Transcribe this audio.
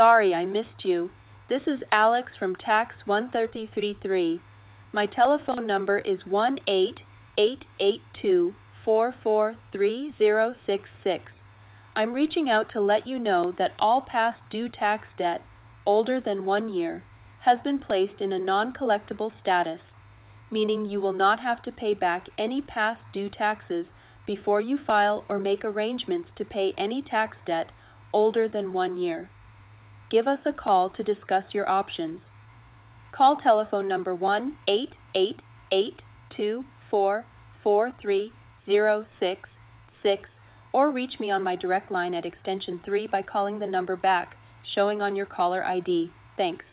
Sorry I missed you. This is Alex from Tax 1333. My telephone number is 1-888-244-3066. I'm reaching out to let you know that all past due tax debt, older than 1 year, has been placed in a non-collectible status, meaning you will not have to pay back any past due taxes before you file or make arrangements to pay any tax debt older than 1 year. Give us a call to discuss your options. Call telephone number 1-888-244-3066 or reach me on my direct line at extension 3 by calling the number back, showing on your caller ID. Thanks.